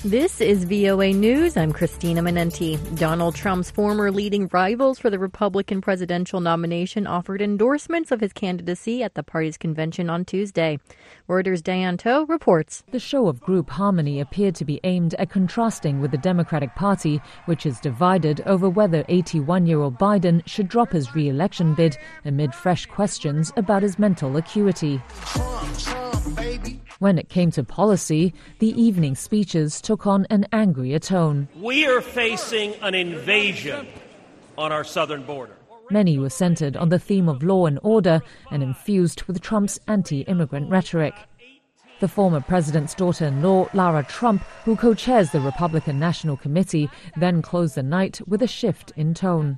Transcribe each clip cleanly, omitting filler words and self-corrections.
This is VOA News. I'm Christina Manenti. Donald Trump's former leading rivals for the Republican presidential nomination offered endorsements of his candidacy at the party's convention on Tuesday. Reuters' Diane To reports. The show of group harmony appeared to be aimed at contrasting with the Democratic Party, which is divided over whether 81-year-old Biden should drop his re-election bid amid fresh questions about his mental acuity. When it came to policy, the evening speeches took on an angrier tone. We are facing an invasion on our southern border. Many were centered on the theme of law and order and infused with Trump's anti-immigrant rhetoric. The former president's daughter-in-law, Lara Trump, who co-chairs the Republican National Committee, then closed the night with a shift in tone.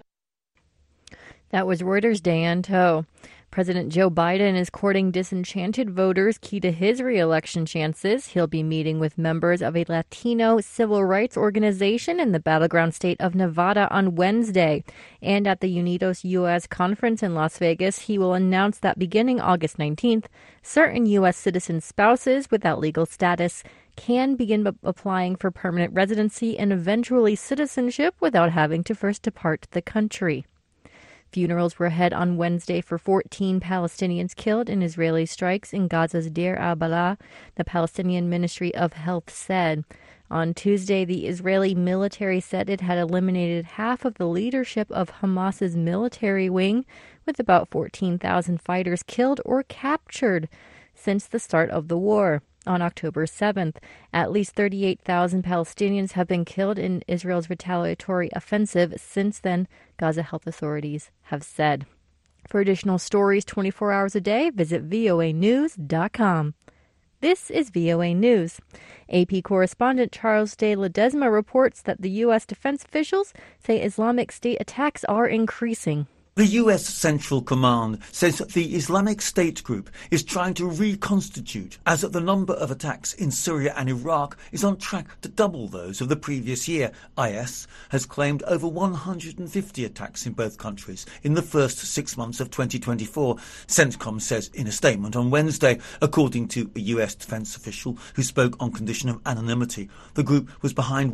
That was Reuters' Diane To. President Joe Biden is courting disenchanted voters key to his re-election chances. He'll be meeting with members of a Latino civil rights organization in the battleground state of Nevada on Wednesday. And at the Unidos U.S. conference in Las Vegas, he will announce that beginning August 19th, certain U.S. citizen spouses without legal status can begin applying for permanent residency and eventually citizenship without having to first depart the country. Funerals were held on Wednesday for 14 Palestinians killed in Israeli strikes in Gaza's Deir al-Balah, the Palestinian Ministry of Health said. On Tuesday, the Israeli military said it had eliminated half of the leadership of Hamas's military wing, with about 14,000 fighters killed or captured since the start of the war. On October 7th, at least 38,000 Palestinians have been killed in Israel's retaliatory offensive since then, Gaza health authorities have said. For additional stories 24 hours a day, visit voanews.com. This is VOA News. AP correspondent Charles de Ledesma reports that the U.S. defense officials say Islamic State attacks are increasing. The U.S. Central Command says the Islamic State group is trying to reconstitute, as the number of attacks in Syria and Iraq is on track to double those of the previous year. IS has claimed over 150 attacks in both countries in the first 6 months of 2024, CENTCOM says in a statement on Wednesday. According to a U.S. defense official who spoke on condition of anonymity, the group was behind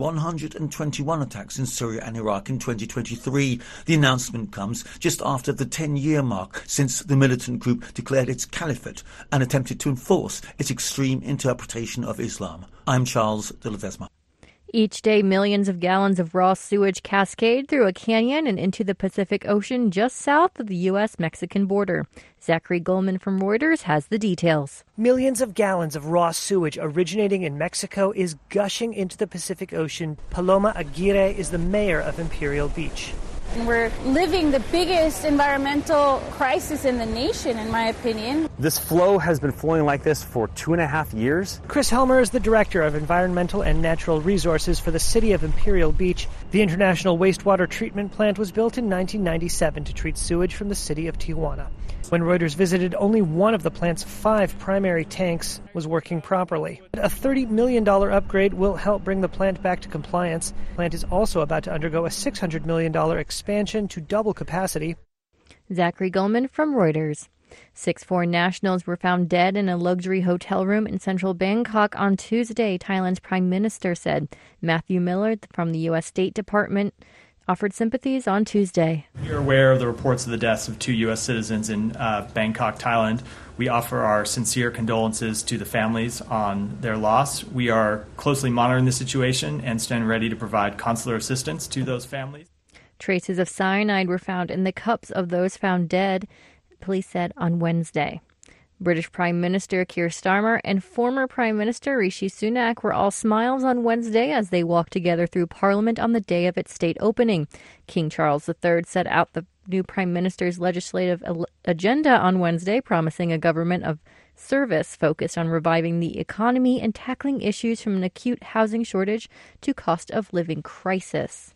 121 attacks in Syria and Iraq in 2023. The announcement comes just after the 10-year mark since the militant group declared its caliphate and attempted to enforce its extreme interpretation of Islam. I'm Charles de Ledesma. Each day, millions of gallons of raw sewage cascade through a canyon and into the Pacific Ocean just south of the U.S.-Mexican border. Zachary Goldman from Reuters has the details. Millions of gallons of raw sewage originating in Mexico is gushing into the Pacific Ocean. Paloma Aguirre is the mayor of Imperial Beach. We're living the biggest environmental crisis in the nation, in my opinion. This flow has been flowing like this for 2.5 years. Chris Helmer is the director of environmental and natural resources for the city of Imperial Beach. The International Wastewater Treatment Plant was built in 1997 to treat sewage from the city of Tijuana. When Reuters visited, only one of the plant's 5 primary tanks was working properly. A $30 million upgrade will help bring the plant back to compliance. The plant is also about to undergo a $600 million expansion to double capacity. Zachary Goldman from Reuters. 6 foreign nationals were found dead in a luxury hotel room in central Bangkok on Tuesday, Thailand's prime minister said. Matthew Miller from the U.S. State Department offered sympathies on Tuesday. You're aware of the reports of the deaths of 2 U.S. citizens in Bangkok, Thailand. We offer our sincere condolences to the families on their loss. We are closely monitoring the situation and stand ready to provide consular assistance to those families. Traces of cyanide were found in the cups of those found dead, police said on Wednesday. British Prime Minister Keir Starmer and former Prime Minister Rishi Sunak were all smiles on Wednesday as they walked together through Parliament on the day of its state opening. King Charles III set out the new Prime Minister's legislative agenda on Wednesday, promising a government of service focused on reviving the economy and tackling issues from an acute housing shortage to cost of living crisis.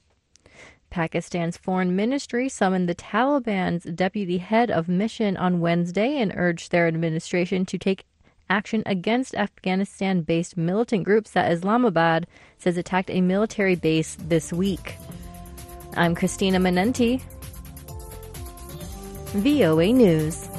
Pakistan's foreign ministry summoned the Taliban's deputy head of mission on Wednesday and urged their administration to take action against Afghanistan-based militant groups that Islamabad says attacked a military base this week. I'm Christina Manenti, VOA News.